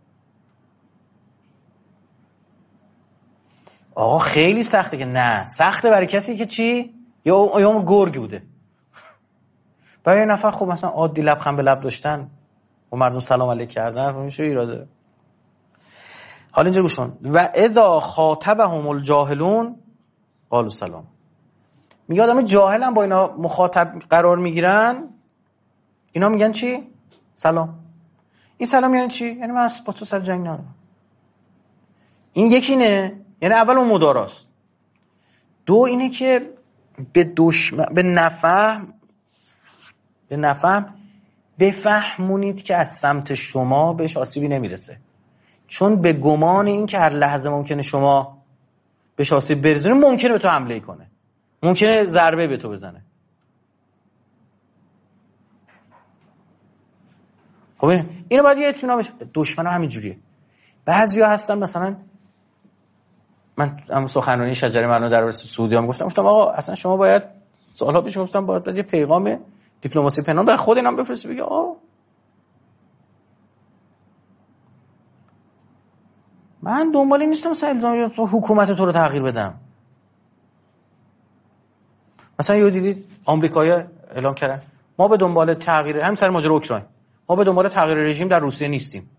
آقا خیلی سخته که نه، سخته برای کسی که چی یا یا گرگ بوده. برای یه نفر خب مثلا عادی لبخند به لب داشتن و مردم سلام علیک کردن میشه ایراده. حالا اینجا گوش کن. و اذا خاطبهم الجاهلون قالوا سلام. میگه آدم جاهل هم با اینا مخاطب قرار میگیرن، اینا میگن چی؟ سلام. این سلام یعنی چی؟ یعنی من با تو سر جنگ ندارم. این یکی نه، یعنی اول اون مداراست. دو اینه که به دشمن به نفهم به نفهم بفهمونید که از سمت شما بهش آسیبی نمیرسه، چون به گمان این که هر لحظه ممکنه شما بهش آسیب برسونه، ممکنه به تو حمله کنه، ممکنه ضربه به تو بزنه. خب اینو باید یه اطمینان بشه. دشمن ها همین جوریه. بعضیا هستن مثلا، من هم سخنرانی شجره مردم در سعودی هم گفتم گفتم آقا اصلا شما باید سالها پیش گفتم باید, باید یه پیغام دیپلماسی پنهان برای خود اینا بفرستی، بگه آقا من دنبالی نیستم مثلا الزامی حکومت تو رو تغییر بدم. مثلا یه دیدید آمریکایی‌ها اعلام کردن ما به دنبال تغییر، هم سر ماجرا اوکراین، ما به دنبال تغییر رژیم در روسیه نیستیم.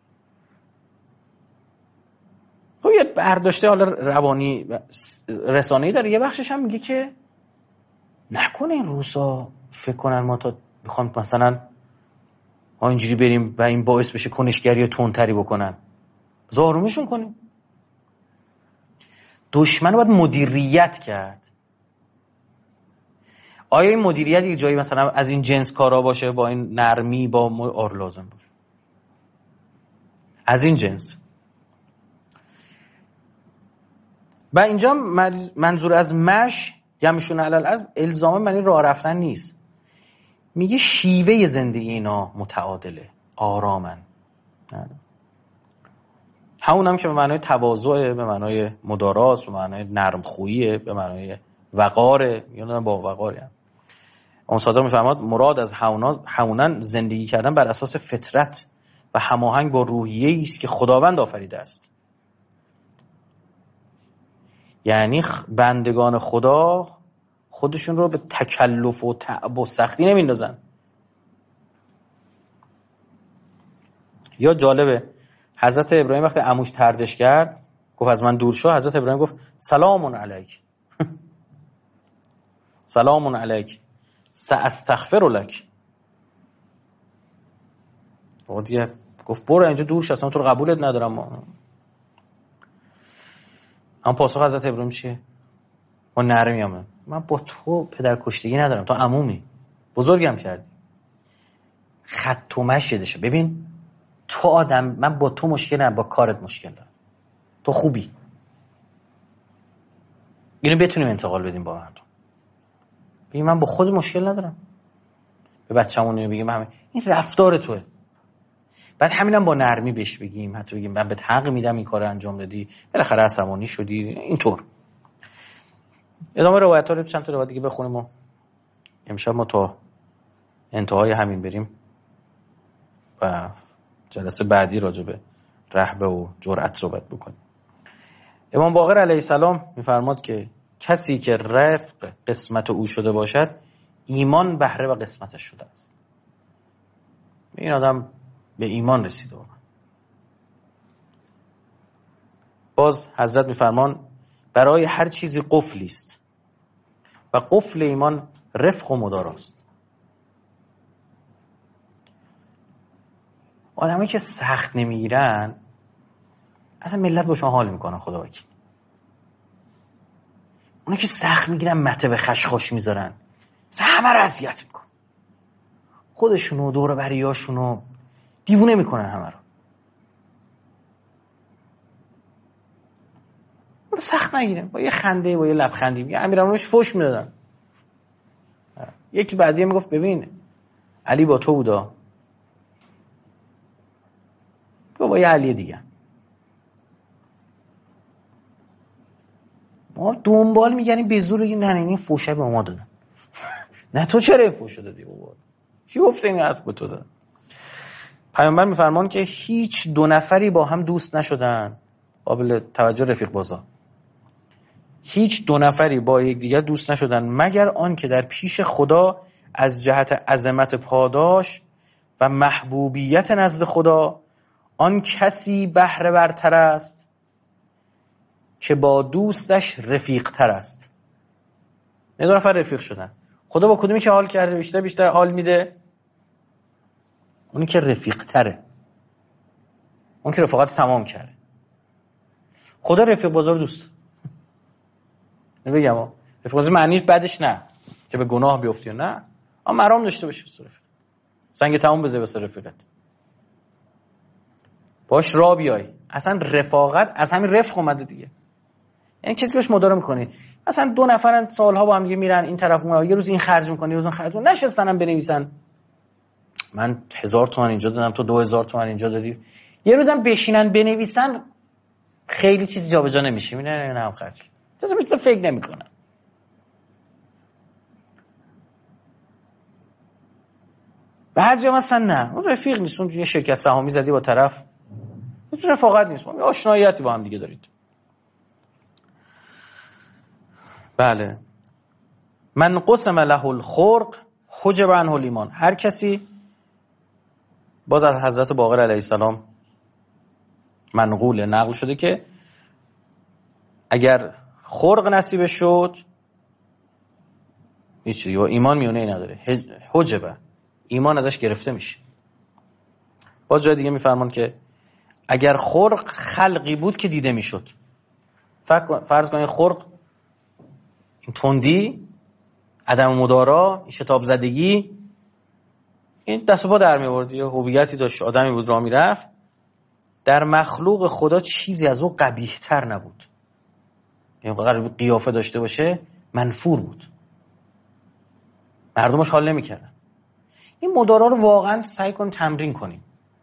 خب یه برداشته حالا روانی رسانه‌ای داره، یه بخشش هم میگه که نکنه این روسا فکر کنن ما تا میخوان مثلا ما اینجوری بریم و این باعث بشه کنشگری تندتری بکنن، زارومشون کنیم. دشمن رو باید مدیریت کرد. آیا این مدیریت یک جایی مثلا از این جنس کارا باشه، با این نرمی با آر لازم باشه از این جنس. و اینجا منظور از مش یمشون علی الارض الزاما معنی راه رفتن نیست، میگه شیوه زندگی اینا متعادله، آرامن. همون هم که به معنای تواضع، به معنای مداراست، به معنای نرم خوییه، به معنای وقاره، یا با وقاری هم. اون صادق میفرماد مراد از هونن زندگی کردن بر اساس فطرت و هماهنگ با روحیه‌ای است که خداوند آفریده است. یعنی بندگان خدا خودشون رو به تکلف و تعب و سختی نمیندازن. یا جالبه حضرت ابراهیم وقتی عموش طردش کرد گفت از من دور شو، حضرت ابراهیم گفت سلام علیک سلام علیک ساستغفر لک. و دیگه گفت برو اینجا دور شو، اصلا تو رو قبولت ندارم. ما هم پاسخ حضرت ابراهیم چیه؟ ما نرمی هم من با تو پدر کشتگی ندارم، تو عمومی، بزرگم کردی. خط و مشی دشه. ببین تو آدم، من با تو مشکل ندارم، با کارت مشکل دارم. تو خوبی، اینو بتونیم انتقال بدیم با مردم. ببین من با خود مشکل ندارم، به بچه‌مون اینو بگیم همین این رفتار توئه. بعد همینم با نرمی بهش بگیم، حتی بگیم من بهت حق میدم این کارو انجام دادی، بالاخره عصبانی شدی، اینطور. ادامه روایت‌ها رو چند تا روایت دیگه بخونیم و امشب ما تا انتهای همین بریم و جلسه بعدی راجع به رهبه و جرأت صحبت بکنیم. امام باقر علیه السلام میفرماد که کسی که رفق قسمت او شده باشد، ایمان بهره و قسمتش شده است. این آدم به ایمان رسیده. باز حضرت میفرمان برای هر چیزی قفلی است و قفل ایمان رفق و مداراست. آدمایی که سخت نمیگیرن اصلا ملت باشون حال میکنن. خدا وکیل اونا که سخت میگیرن مته به خشخاش میذارن، همه رو اذیت میکنن، خودشونو دور و بریاشونو دیوونه میکنن همه رو. سخت نگیرن، با یه خنده با یه لبخندی میگه امیرالمومنینش فوش میدادن. یکی بعدیه میگفت ببین علی با تو بودا، با یه علی دیگه. ما دنبال میگنیم به زور بگیم نه این فوشه به ما دادن. نه تو چرا فوش دادی بابا؟ کی گفته این حرف به تو زدن؟ پیامبر میفرمان که هیچ دو نفری با هم دوست نشدن. قابل توجه رفیق بازا، هیچ دو نفری با یکدیگر دوست نشدن مگر آن که در پیش خدا از جهت عظمت پاداش و محبوبیت نزد خدا آن کسی بهره برتر است که با دوستش رفیق تر است. نه دو نفر رفیق شدن، خدا با کدومی که حال کرده بیشتر بیشتر حال میده؟ اونی که رفیق تره، اون که رفاقت تمام کرده. خدا رفیق بازار دوست نبگم رفیق بازار معنی بعدش نه که به گناه بیفتی، نه اما مرام داشته باشی بسر رفیق، سنگ تمام بذاری بسر رفیقت، باش را بیای. اصلا رفاقت از همین رفق اومده دیگه، یعنی کسی باش مدارا میکنی. مثلا دو نفرن سالها با هم دیگه میرن این طرف اون، یه روز این خرج میکنه یه روز اون خرج میکنه، نشستنم بنویسن من هزار تومان اینجا دادم تو دو هزار تومان اینجا دادی، یه روزم بشینن بنویسن خیلی چیز جابجا نمیشه. نه نه نه هم خرج کسی بیشتر فکر نمیکنن. بعضی مثلا نه اون رفیق نیست، اون یه شرکت سهامی زدی با طرف، اون رفاقت نیست، اون آشناییتی با هم دیگه دارید. بله. من قسم له الخرق حجب عنه الایمان. هر کسی، باز از حضرت باقر علیه السلام منقول نقل شده که اگر خرق نصیب شد هیچ چیزی، ایمان میونه ای نداره، حجب، ایمان ازش گرفته میشه. باز جای دیگه میفرمان که اگر خرق خلقی بود که دیده میشد، فرض کنید خرق این تندی، عدم مدارا، شتاب زدگی، این دست و پا در می آورد، یه هویتی داشت، آدمی بود راه میرفت، در مخلوق خدا چیزی از او قبیح تر نبود، یعنی قرار قیافه داشته باشه منفور بود، مردمش حال نمی کردن. این مدارا رو واقعا سعی کن تمرین کنیم،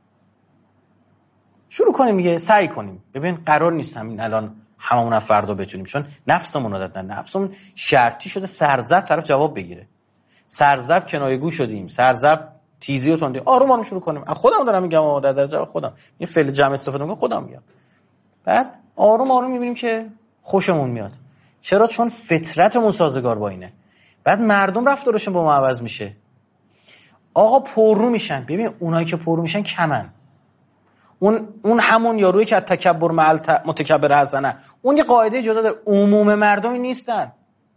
شروع کنیم دیگه، سعی کنیم. ببین قرار نیست همین الان هممون فردا بتونیم، چون نفسمون عادت نه، نفسمون شرطی شده سرزب طرف جواب بگیره، سرزب کنایه‌گو شدیم، سرزب تیزی و تندی. آروم آروم شروع کنیم. خودم دارم میگم در درجه خودم این فعل جمع استفاده میکنم، خودم میگم. بعد آروم آروم میبینیم که خوشمون میاد. چرا؟ چون فطرتمون سازگار با اینه. بعد مردم رفتارشون با ما عوض میشه. آقا پررو میشن. ببین اونایی که پررو میشن کمن. اون اون همون یارویی که تکبر مع متکبر حسنه، اون یه قاعده جدا داره، عموم مردمی نیستن.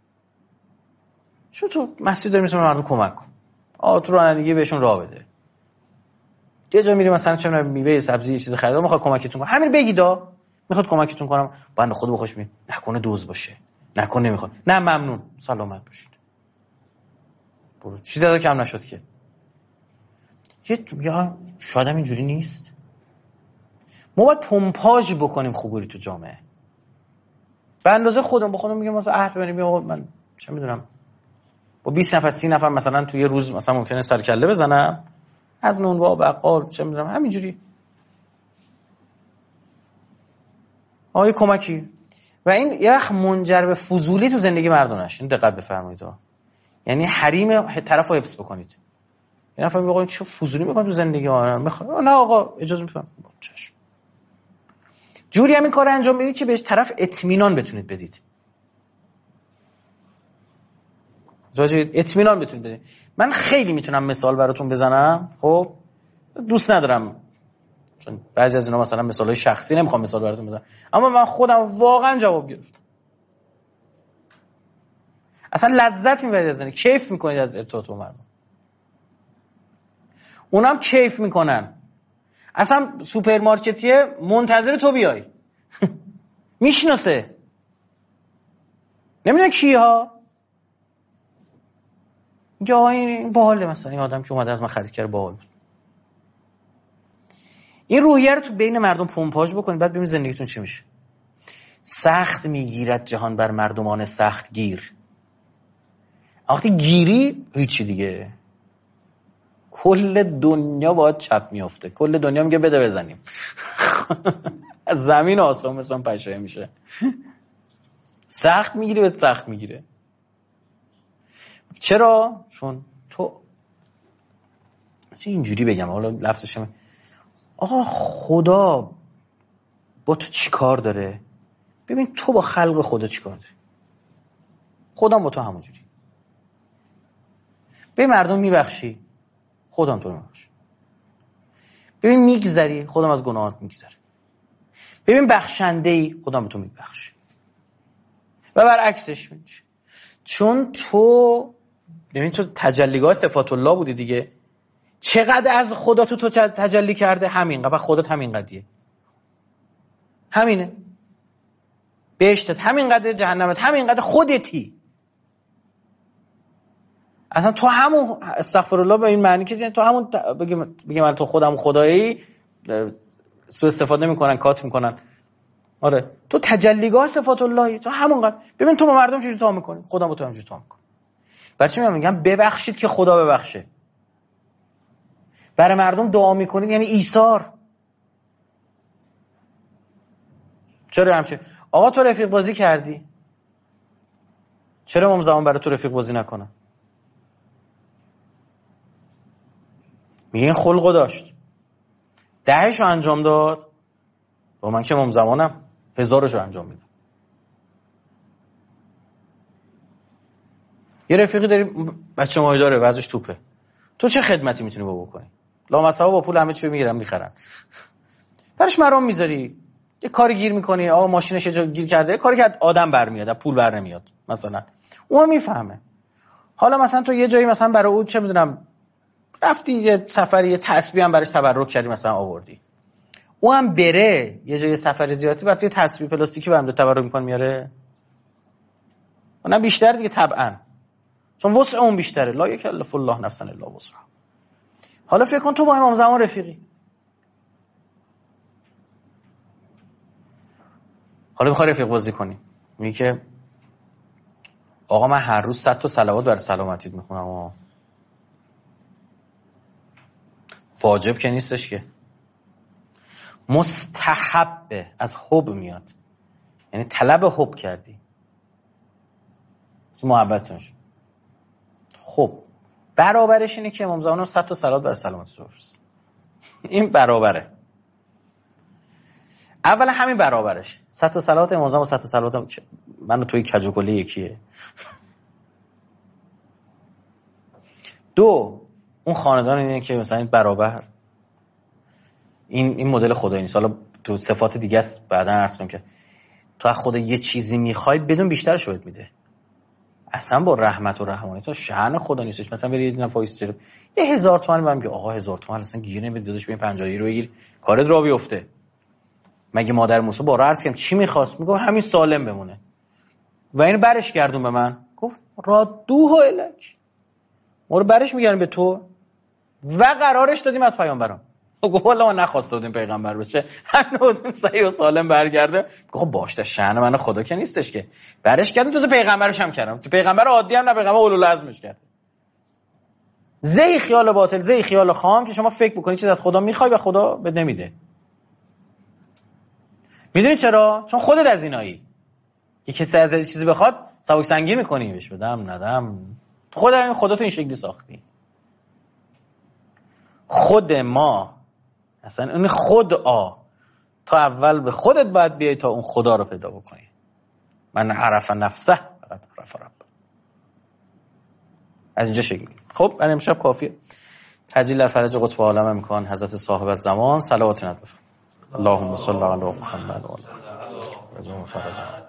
چون تو مسجد داری میتونی مردم کمک کن، آ تو رانندگی بهشون راه بده، یه جا میری مثلا چه میوه سبزی یه چیز خریدم میخواد کمکتون کنه، همین بگیدا میخواد کمکتون کنم، بنده خدا بخوش می نکنه دوز باشه، نکنه نمیخواد، نه ممنون سلامت باشید. برو چیزی ازش کم نشد که. یه یا شاید هم اینجوری نیست. ما باید پمپاژ بکنیم خوبی تو جامعه. به اندازه خودم با خودم میگم مثلا عهد بریم آقا من چه میدونم با بیست نفر سی نفر مثلا تو یه روز مثلا ممکنه سر کله بزنم از نونوا بقال چه میدونم همینجوری. آقای کمکی و این یه وقت منجر به فضولی تو زندگی مردم نشه. این دقت بفرمایید. یعنی حریم طرفو حفظ بکنید. یه نفر میگه آقا چه فضولی میکنه تو زندگی ها میخواد نه آقا اجازه میدم چشم. جوری همین کار انجام بدید که بهش طرف اطمینان بتونید بدید. راجع اطمینان بتونید بدید. من خیلی میتونم مثال براتون بزنم. خب دوست ندارم چون بعضی از اینا مثلا مثالای شخصی نمیخوام مثال براتون بزنم، اما من خودم واقعا جواب گرفتم. اصلا لذت میبرید از این، کیف میکنید از ارتباط با مردم. اونم کیف میکنن. اصلا سوپرمارکتیه منتظر تو بیای. میشناسه. نمیدونه کی ها. یا این باحاله مثلا این آدم که اومده از من خرید کرده باحال بود. این روحیه رو تو بین مردم پمپاژ بکنید بعد ببینید زندگیتون چی میشه. سخت میگیرد جهان بر مردمان سخت گیر. وقتی گیری هیچی دیگه. کل دنیا باید چپ میفته. کل دنیا میگه بده بزنیم. از زمین آسمان مثلا پشایه میشه. سخت میگیری به سخت میگیره. چرا؟ چون تو مثلا اینجوری بگم حالا لفظش هم آقا خدا با تو چی کار داره؟ ببین تو با خلق خدا چی کار داری؟ خدا با تو همونجوری. به مردم میبخشی خودم تو رو میبخشه. ببین میگذری خودم از گناهات میگذره. ببین بخشنده‌ای خودم به تو میبخشه. و برعکسش میشه. چون تو ببین تو تجلیگاه صفات الله بودی دیگه. چقدر از خدا تو تو تجلی کرده همینقدر و خودت همینقدیه. همینه. بهشتت همینقدر، جهنمت همینقدر، خودتی. اصلا تو همون استغفر الله به این معنی که تو همون بگیم بگیم من تو خودم خدایی سوء استفاده میکنن کات میکنن. آره تو تجلیگاه صفات اللهی تو همونقدر. ببین تو با مردم چجوری تا میکنی خودم با تو همینجوری تا میکنم. برای چی میگم ببخشید که خدا ببخشه. برای مردم دعا میکنید یعنی ایثار. چرا همچه آقا تو رفیق بازی کردی چرا امام زمان برای تو رفیق بازی نکنه؟ میگه این خلقو داشت دهشو انجام داد با من که امام زمانم هزارشو انجام میدم. یه رفیقی داری بچه ماهی داره وضعش توپه تو چه خدمتی میتونی با بکنی؟ لامصبا با پول همه چی رو میگیرن میخرن برش مرام میذاری یه کاری گیر میکنی آقا ماشینش یه جا گیر کرده کاری که آدم برمیاد پول بر نمیاد مثلا اون میفهمه. حالا مثلا تو یه جایی مثلا برای اون چه میدونم رفتی یه سفری یه تسبیح هم براش تبرک کردی مثلا آوردی اون هم بره یه جای سفر زیارتی برای یه تسبیح پلاستیکی برام تبرک میکنه میاره اونم بیشتر دیگه طبعا چون وسع اون بیشتره لا یکلف الله نفسا الا وسعها. حالا فکر کن تو با امام زمان رفیقی حالا میخوای رفیق بازی کنی میگه که آقا من هر روز صد تا صلوات برای سلامتیت میخونم و واجب که نیستش که مستحبه از حب میاد یعنی طلب حب کردی محبتونش خب برابرش اینه که امام زمان صد تا صلوات برای سلامتیت بفرست این برابره اولا همین برابرش صد تا صلوات امام زمان و صد تا صلوات من و توی کج و کله یکیه. دو اون خاندان اینه که مثلا برابر این این مدل خدایی نیست. حالا تو صفات دیگه است بعداً عرض کنم که تو از خدا یه چیزی میخوای بدون بیشترش بهت میده. اصلا با رحمت و رحمانی تو شأن خدا نیستش. مثلا بری یه نفر ایستره یه هزار تومان بهم میگه آقا هزار تومان اصلا گیر نمیاد داداش ببین پنجاه رو بگیر کارت راه بیفته. مگه مادر موسی با عرض کردم چی میخواست میگه همین سالم بمونه و اینو برش گردون به من گفت رادوه الک ما رو برش میگردیم به تو و قرارش دادیم از پیامبران. گفت والا ما نخواسته بودیم پیغمبر بشه، همین بودیم صحیح و سالم برگرده. گفت باشه شأن من خدا که نیستش که، برش کردیم تو پیغمبرش هم کردم، تو پیغمبر عادی هم نه، پیغمبر اولوالعزمش کرد. زی خیال باطل، زی خیال خام که شما فکر بکنید چیز از خدا میخوای و خدا بهت نمیده. میدونی چرا؟ چون خودت از اینایی که کسی از چیزی بخواد سبک سنگین میکنی، بهش بدم ندم. خودت خودت این شکلی ساختی. خود ما اصلا اون خود آ تا اول به خودت باید بیای تا اون خدا رو پیدا بکنی. من عرف نفسه فقط عرف رب. از اینجا شکلی. خب برای امشب کافیه. تجلیل در فرج قطب عالم امکان حضرت صاحب الزمان صلوات نت بفرمایید. اللهم صل علی محمد و آله.